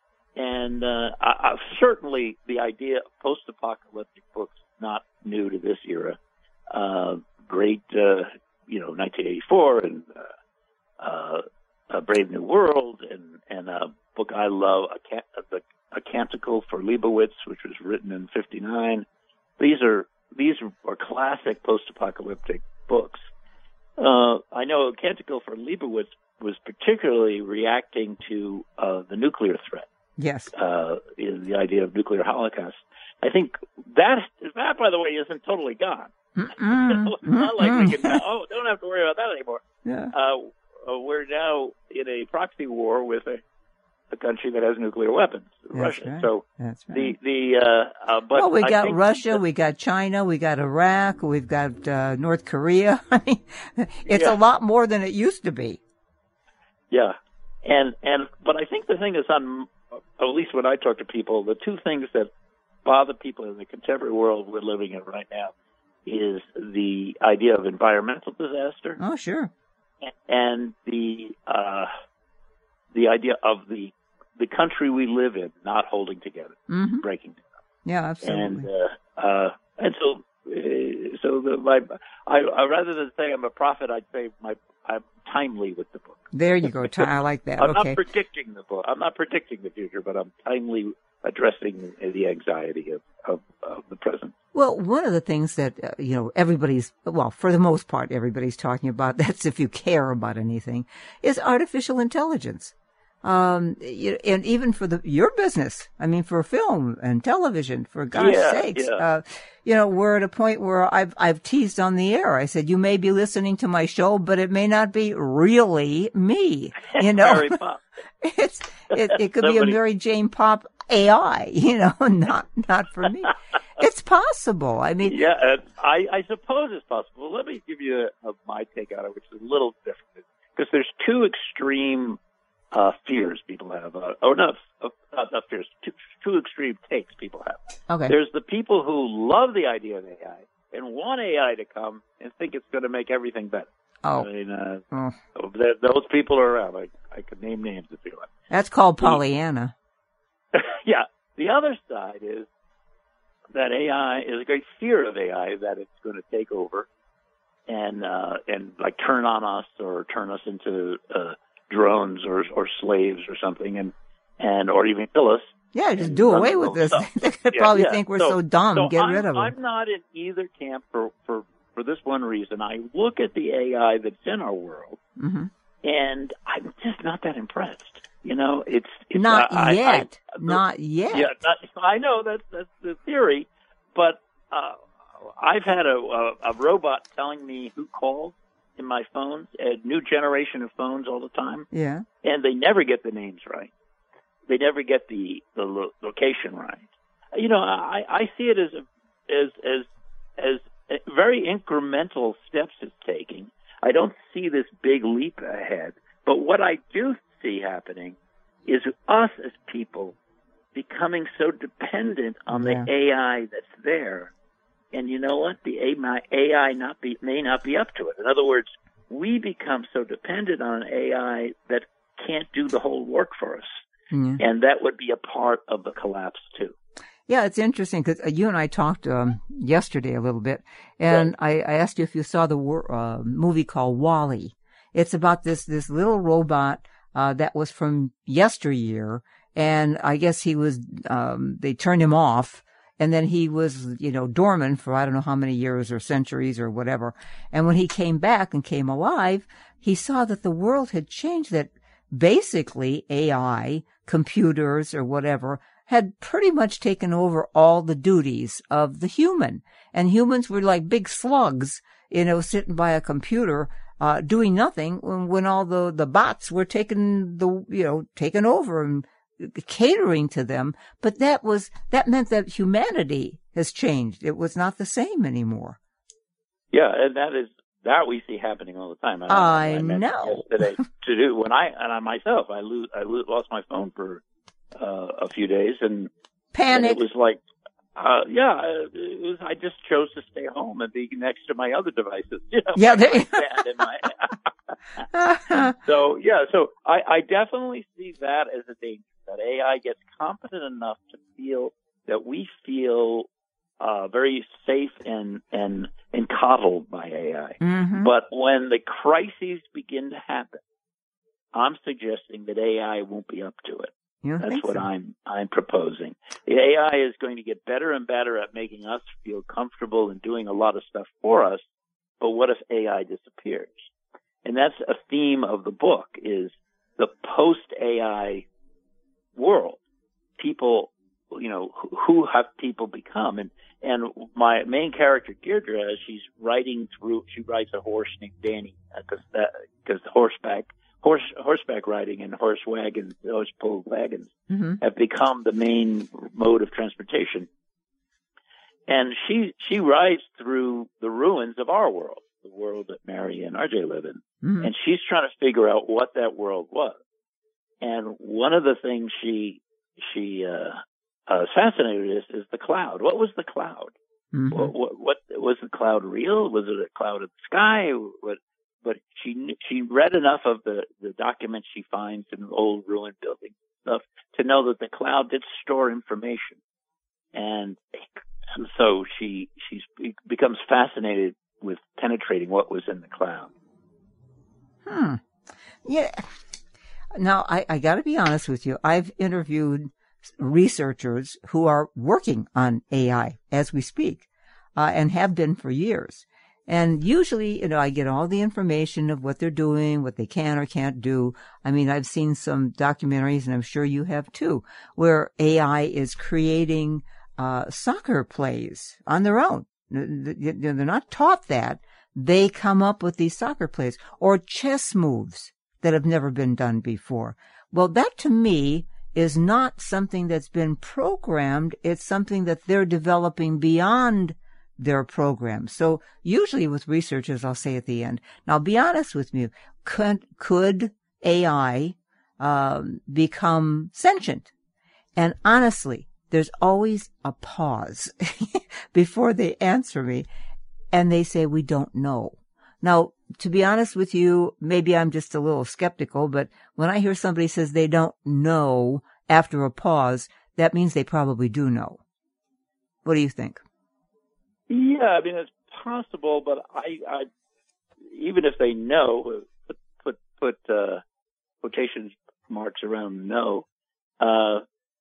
and uh, I, I, certainly the idea of post-apocalyptic books is not new to this era. Uh, great, uh, you know, nineteen eighty-four and uh, uh, A Brave New World, and and a book I love, a, can, a, a Canticle for Leibowitz, which was written in fifty-nine. These are these are classic post-apocalyptic books. Uh, I know a Canticle for Leibowitz was particularly reacting to uh, the nuclear threat. Yes. Uh, is the idea of nuclear holocaust. I think that that, by the way, isn't totally gone. Mm-mm. It's not like we can oh, don't have to worry about that anymore. Yeah. Uh, uh, we're now in a proxy war with a, a country that has nuclear weapons, That's Russia. right. So That's right. the the uh, uh, but well, we I got think Russia, that- we got China, we got Iraq, we've got uh, North Korea. I mean, it's Yeah. a lot more than it used to be. Yeah, and and but I think the thing is, on at least when I talk to people, the two things that bother people in the contemporary world we're living in right now is the idea of environmental disaster Oh, sure. and the uh, the idea of the the country we live in not holding together, Mm-hmm. breaking together. Yeah, absolutely. And uh, uh, and so uh, so the, my I, I rather than say I'm a prophet, I'd say my I'm timely with the book. There you go. Ty, I like that. I'm Okay. not predicting the book. I'm not predicting the future, but I'm timely addressing the anxiety of, of, of the present. Well, one of the things that, uh, you know, everybody's, well, for the most part, everybody's talking about, that's if you care about anything, is artificial intelligence. Um, you, and even for the, your business, I mean, for film and television, for gosh Yeah, sakes, yeah. uh, you know, we're at a point where I've, I've teased on the air. I said, you may be listening to my show, but it may not be really me, you know. Mary Pop. It's, it, it could be a Somebody- Mary Jane Pop A I, you know, not, not for me. It's possible. I mean, Yeah, and I, I suppose it's possible. Let me give you a, a, my take on it, which is a little different. Because there's two extreme uh, fears people have. Uh, or not, uh, not, not fears, two, two extreme takes people have. okay. There's the people who love the idea of A I and want A I to come and think it's going to make everything better. Oh. I mean, uh, Oh. th- those people are around. I, I could name names if you like. That's called Pollyanna. Yeah. The other side is that A I is a great fear of A I, that it's going to take over and uh, and like turn on us or turn us into uh, drones or or slaves or something, and and or even kill us. Yeah, just do run away the with whole this. stuff. They could Yeah, probably yeah. think we're so, dumb. so Get I'm, rid of them. I'm not in either camp for, for, for this one reason. I look at the A I that's in our world, hmm and I'm just not that impressed. You know, it's, it's Not I, I- yet. I, not yet. Yeah, not, I know that's that's the theory, but uh, I've had a, a a robot telling me who called in my phones, a new generation of phones all the time, Yeah. and they never get the names right. They never get the the lo- location right. You know, I I see it as a, as as as very incremental steps it's taking. I don't see this big leap ahead, but what I do see happening is us as people becoming so dependent on Yeah. the A I that's there. And you know what? The A I not be, may not be up to it. In other words, we become so dependent on an A I that can't do the whole work for us. Yeah. And that would be a part of the collapse too. Yeah, it's interesting because you and I talked um, yesterday a little bit, and I, I asked you if you saw the wor- uh, movie called WALL-E. It's about this this little robot uh, that was from yesteryear, and I guess he was um, they turned him off, and then he was you know dormant for I don't know how many years or centuries or whatever. And when he came back and came alive, he saw that the world had changed. That basically A I, computers or whatever, had pretty much taken over all the duties of the human. And humans were like big slugs, you know, sitting by a computer, uh, doing nothing when, when all the, the bots were taking the, you know, taken over and catering to them, but that was, that meant that humanity has changed. It was not the same anymore. Yeah, and that is, that we see happening all the time. And I, I, I know. Yesterday to do, when I, and I myself, I lose, I lose, lost my phone for uh, a few days, and, Panic. and it was like, Uh, yeah, it was, I just chose to stay home and be next to my other devices. You know, yeah, my iPad and my so yeah, so I, I definitely see that as a danger. That A I gets competent enough to feel that we feel uh, very safe and and and coddled by A I. Mm-hmm. But when the crises begin to happen, I'm suggesting that A I won't be up to it. You That's what so? I'm I'm proposing. The A I is going to get better and better at making us feel comfortable and doing a lot of stuff for us. But what if A I disappears? And that's a theme of the book: is the post-A I world. People, you know, who have people become? And and my main character Deirdre, as she's writing through, she rides a horse named Danny because uh, because horseback. Horse, horseback riding and horse wagons, horse-pulled wagons, mm-hmm. have become the main mode of transportation. And she she rides through the ruins of our world, the world that Mary and R J live in. Mm-hmm. And she's trying to figure out what that world was. And one of the things she she uh, uh, fascinated is is the cloud. What was the cloud? Mm-hmm. What, what, what was the cloud real? Was it a cloud in the sky? What? But she she read enough of the, the documents she finds in old ruined buildings and stuff to know that the cloud did store information, and, and so she she becomes fascinated with penetrating what was in the cloud. Hmm. Yeah. Now I, I got to be honest with you. I've interviewed researchers who are working on A I as we speak, uh, and have been for years. And usually, you know, I get all the information of what they're doing, what they can or can't do. I mean, I've seen some documentaries, and I'm sure you have too, where A I is creating uh soccer plays on their own. They're not taught that. They come up with these soccer plays or chess moves that have never been done before. Well, that to me is not something that's been programmed. It's something that they're developing beyond their program. So usually with researchers, I'll say at the end, now be honest with me, could, could A I um, become sentient? And honestly, there's always a pause before they answer me, and they say, we don't know. Now, to be honest with you, maybe I'm just a little skeptical, but when I hear somebody says they don't know after a pause, that means they probably do know. What do you think? Yeah, I mean, it's possible, but I, I even if they know, put put, put uh, quotation marks around know, uh,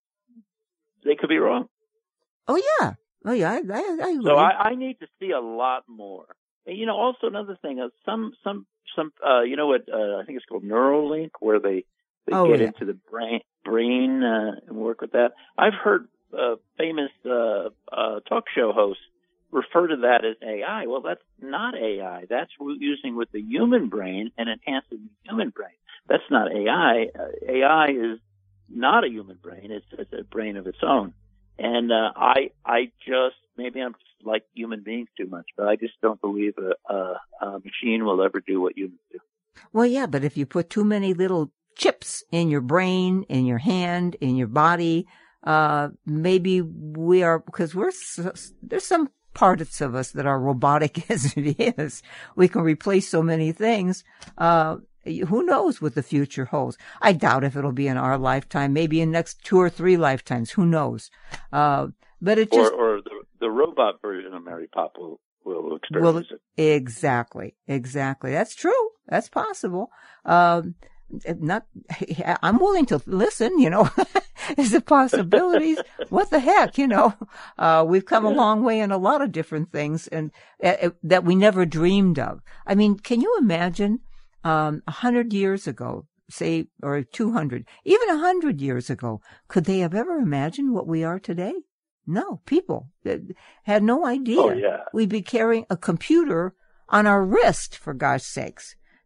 they could be wrong. Oh yeah, oh yeah, I, I, I agree. So I, I need to see a lot more. And, you know, also another thing, uh, some some some, uh, you know what? Uh, I think it's called Neuralink, where they they oh, get yeah. into the brain brain uh, and work with that. I've heard uh, famous uh, uh, talk show hosts refer to that as A I. Well, that's not A I. That's using with the human brain and enhancing the human brain. That's not A I. Uh, A I is not a human brain. It's, it's a brain of its own. And uh, I, I just maybe I'm just like human beings too much, but I just don't believe a, a, a machine will ever do what humans do. Well, yeah, but if you put too many little chips in your brain, in your hand, in your body, uh, maybe we are because we're there's some parts of us that are robotic as it is. We can replace so many things. Uh, who knows what the future holds? I doubt if it'll be in our lifetime, maybe in next two or three lifetimes. Who knows? Uh, but it just. Or, or the, the robot version of Mary Pop will, will experience will, it. Exactly. Exactly. That's true. That's possible. Um, not, I'm willing to listen, you know, is it possibilities? What the heck, you know, uh, we've come a long way in a lot of different things and uh, that we never dreamed of. I mean, can you imagine, um, a hundred years ago, say, or two hundred, even a hundred years ago, could they have ever imagined what we are today? No, people had no idea. Oh, yeah. We'd be carrying a computer on our wrist, for gosh sakes.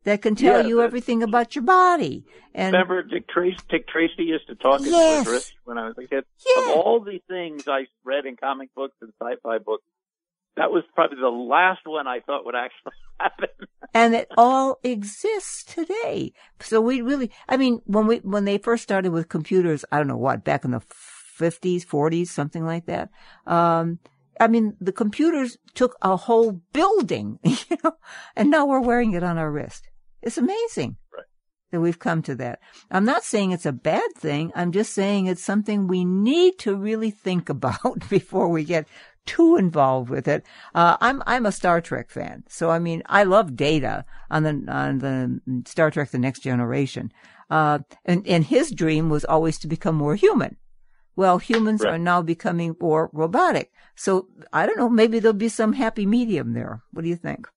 that can tell Yeah, you everything about your body. And remember Dick Tracy, Dick Tracy used to talk yes. in Risk when I was a kid? Yeah. Of all the things I read in comic books and sci-fi books, that was probably the last one I thought would actually happen. And it all exists today. So we really, I mean, when we, when they first started with computers, I don't know what, back in the fifties, forties, something like that. Um, I mean, the computers took a whole building, you know, and now we're wearing it on our wrist. It's amazing. Right. That we've come to that. I'm not saying it's a bad thing. I'm just saying it's something we need to really think about before we get too involved with it. Uh, I'm, I'm a Star Trek fan. So, I mean, I love Data on the, on the Star Trek The Next Generation. Uh, and, and his dream was always to become more human. Well, humans right. are now becoming more robotic. So, I don't know, maybe there'll be some happy medium there. What do you think?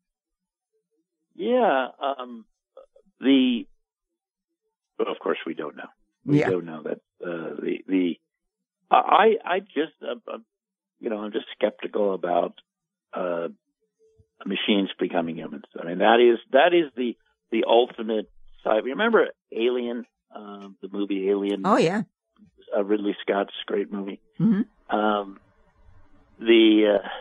Yeah, um, the, well, of course we don't know. We yeah. don't know that, uh, the, the, I, I just, uh, uh, you know, I'm just skeptical about, uh, machines becoming humans. I mean, that is, that is the, the ultimate sci-fi. Remember Alien, um, the movie Alien? Oh, yeah. Uh, Ridley Scott's great movie. Mm-hmm. Um, the, uh,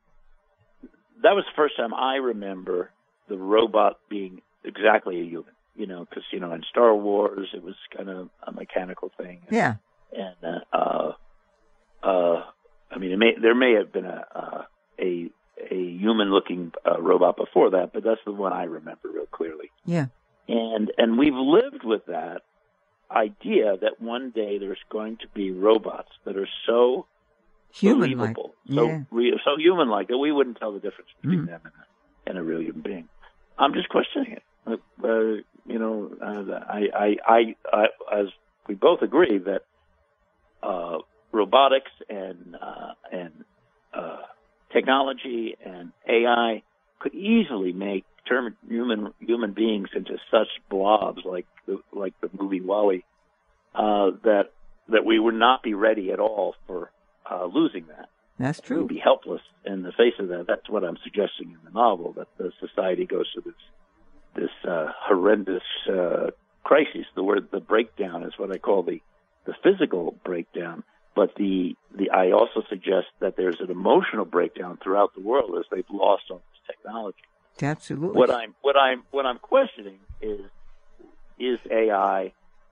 that was the first time I remember the robot being exactly a human, you know, because, you know, in Star Wars, it was kind of a mechanical thing. Yeah. And, uh, uh, uh I mean, it may, there may have been a, uh, a, a human-looking uh, robot before that, but that's the one I remember real clearly. Yeah. And, and we've lived with that idea that one day there's going to be robots that are so human-like, believable, yeah. so real, so human-like that we wouldn't tell the difference between mm. them and a, and a real human being. I'm just questioning it. Uh, you know, uh, I, I, I, I, as we both agree that uh, robotics and uh, and uh, technology and A I could easily make term human human beings into such blobs like the, like the movie WALL-E uh, that that we would not be ready at all for uh, losing that. That's true. We'd be helpless in the face of that. That's what I'm suggesting in the novel, that the society goes through this this uh, horrendous uh, crisis. The word the breakdown is what I call the the physical breakdown. But the the I also suggest that there's an emotional breakdown throughout the world as they've lost all this technology. Absolutely. What I'm what I'm what I'm questioning is is A I.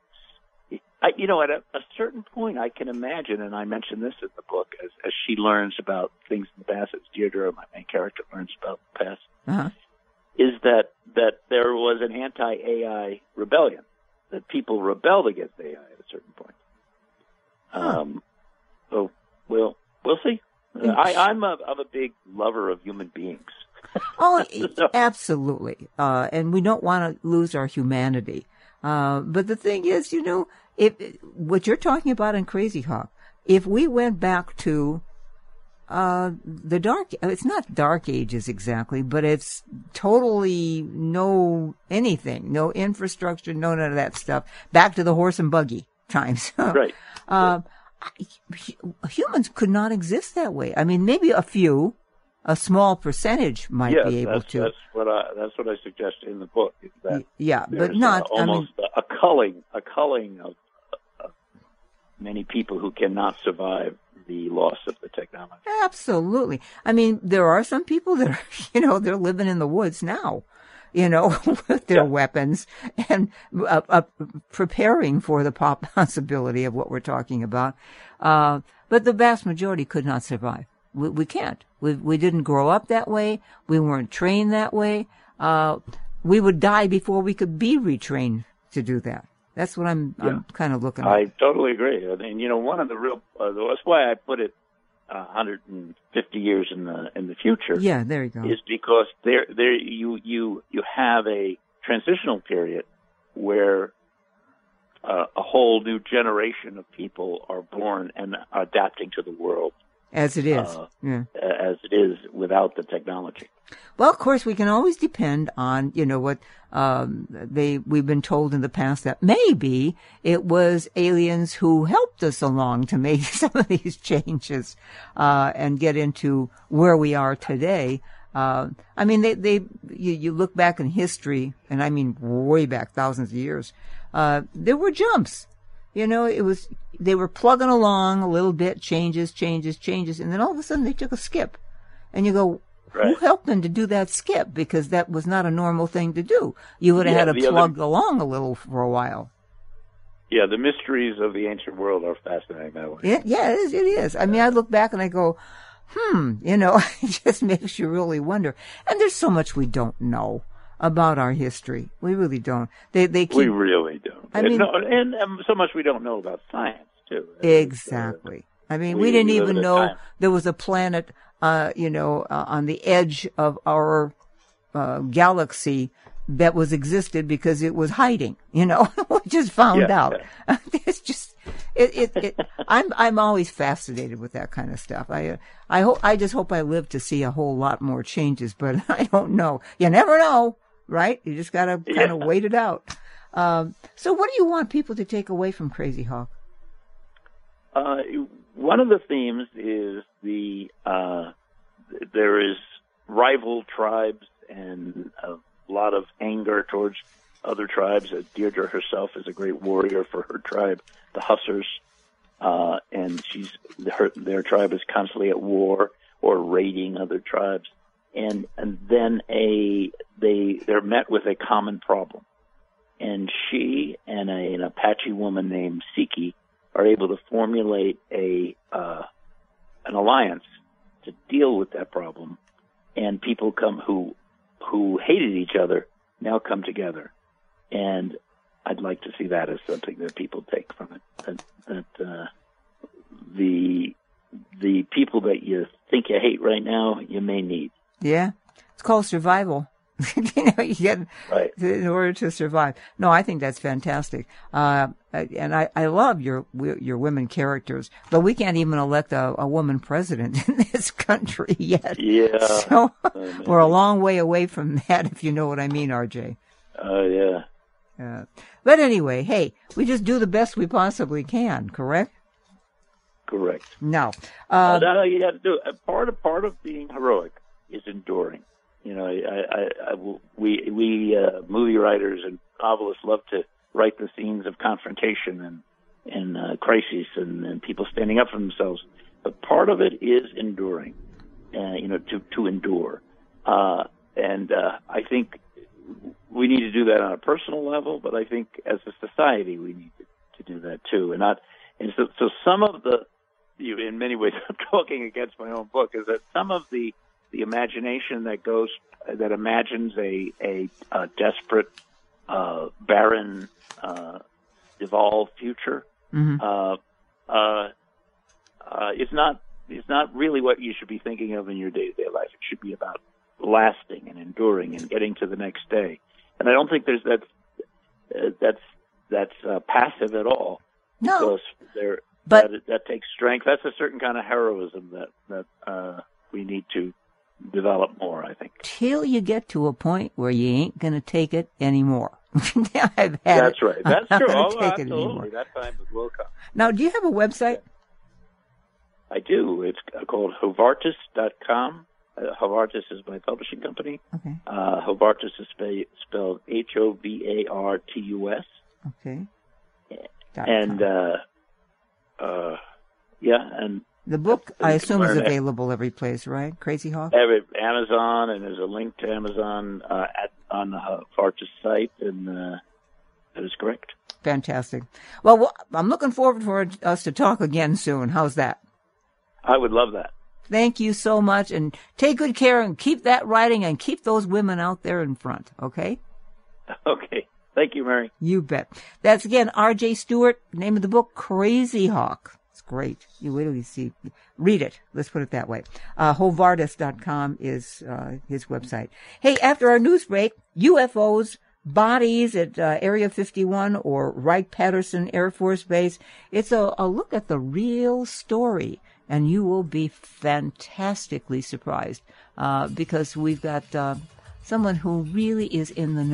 I, you know, at a, a certain point, I can imagine, and I mentioned this in the book, as, as she learns about things in the past, as Deirdre, my main character, learns about the past, uh-huh. is that that there was an anti-A I rebellion, that people rebelled against A I at a certain point. Huh. Um, so we'll we'll see. Uh, I, I'm a I'm a big lover of human beings. Oh, so. Absolutely. Uh, and we don't want to lose our humanity. Uh, but the thing is, you know, if what you're talking about in Crazy Hawk, if we went back to uh, the dark, it's not dark ages exactly, but it's totally no anything, no infrastructure, no none of that stuff. Back to the horse and buggy times. Right. uh, humans could not exist that way. I mean, maybe a few. A small percentage might yes, be able that's, to. That's what I that's what I suggest in the book. Is that yeah, but not uh, almost I mean, a culling, a culling of, of many people who cannot survive the loss of the technology. Absolutely. I mean, there are some people that are, you know, they're living in the woods now, you know, with their yeah. weapons and uh, uh, preparing for the possibility of what we're talking about. Uh, but the vast majority could not survive. We, we can't. We we didn't grow up that way. We weren't trained that way. Uh, we would die before we could be retrained to do that. That's what I'm yeah. I'm kind of looking at. I totally agree. And you know, one of the real uh, that's why I put it uh, one hundred fifty years in the in the future. Yeah, there you go. Is because there there you you you have a transitional period where uh, a whole new generation of people are born and adapting to the world. As it is, uh, yeah. As it is without the technology. Well, of course, we can always depend on, you know, what um, they we've been told in the past that maybe it was aliens who helped us along to make some of these changes uh, and get into where we are today. Uh, I mean, they, they, you, you look back in history, and I mean way back, thousands of years, uh, there were jumps. You know, it was, they were plugging along a little bit, changes, changes, changes, and then all of a sudden they took a skip. And you go, right. Who helped them to do that skip? Because that was not a normal thing to do. You would have yeah, had to plug other, along a little for a while. Yeah, the mysteries of the ancient world are fascinating that way. It, yeah, it is, it is. I mean, I look back and I go, hmm, you know, it just makes you really wonder. And there's so much we don't know about our history. We really don't. They, they keep, we really don't. I and, mean, no, and, and so much we don't know about science, too. Exactly. I mean, we, we didn't we even know time. there was a planet, uh, you know, uh, on the edge of our uh, galaxy that was existed because it was hiding. You know, we just found yeah, out. Yeah. It's just, it, it, it. I'm, I'm always fascinated with that kind of stuff. I, uh, I hope, I just hope I live to see a whole lot more changes, but I don't know. You never know, right? You just gotta kind of yeah. wait it out. Um, so, what do you want people to take away from Crazy Hawk? Uh, one of the themes is the uh, there is rival tribes and a lot of anger towards other tribes. Uh, Deirdre herself is a great warrior for her tribe, the Hussars, uh, and she's her, their tribe is constantly at war or raiding other tribes, and and then a they they're met with a common problem, and she and a, an Apache woman named Siki are able to formulate a uh, an alliance to deal with that problem, and people come who who hated each other now come together, and I'd like to see that as something that people take from it. That, that uh, the the people that you think you hate right now, you may need. Yeah, it's called survival. you know, you get right. in order to survive. No, I think that's fantastic. Uh, and I, I love your your women characters, but we can't even elect a, a woman president in this country yet. Yeah. So we're a long way away from that, if you know what I mean, R J. Oh, uh, yeah. Uh, but anyway, hey, we just do the best we possibly can, correct? Correct. No. Uh, uh, that's all you got to do. Part of, part of being heroic is enduring. You know, I, I, I, we we uh, movie writers and novelists love to write the scenes of confrontation and and uh, crises and, and people standing up for themselves. But part of it is enduring. Uh, you know, to to endure. Uh, and uh, I think we need to do that on a personal level. But I think as a society, we need to, to do that too. And not and so so some of the, you, in many ways, I'm talking against my own book. Is that some of the The imagination that goes, that imagines a a, a desperate, uh, barren, uh, devolved future, mm-hmm. uh, uh, uh, is not is not really what you should be thinking of in your day to day life. It should be about lasting and enduring and getting to the next day. And I don't think there's that uh, that's that's uh, passive at all. No, because there but that, that takes strength. That's a certain kind of heroism that that uh, we need to develop more, I think. Till you get to a point where you ain't going to take it anymore. I've had That's it. right. That's I'm true. not Oh, gonna take it absolutely. anymore. That time will come. Now, do you have a website? I do. It's called Hovartis dot com. Uh, Hovartis is my publishing company. Okay. Uh, Hovartis is spe- spelled H O V A R T U S. Okay. Dot And, uh, uh, yeah, and the book, I assume, is Internet. available every place, right? Crazy Hawk? Every, Amazon, and there's a link to Amazon uh, at on the Hovartis site, and uh, that is correct. Fantastic. Well, well, I'm looking forward for us to talk again soon. How's that? I would love that. Thank you so much, and take good care and keep that writing and keep those women out there in front, okay? Okay. Thank you, Mary. You bet. That's, again, R J Stewart, name of the book, Crazy Hawk. It's great. You literally see, read it. Let's put it that way. Uh, Hovartis dot com is uh, his website. Hey, after our news break, U F Os, bodies at uh, Area fifty-one or Wright-Patterson Air Force Base. It's a, a look at the real story, and you will be fantastically surprised uh, because we've got uh, someone who really is in the know.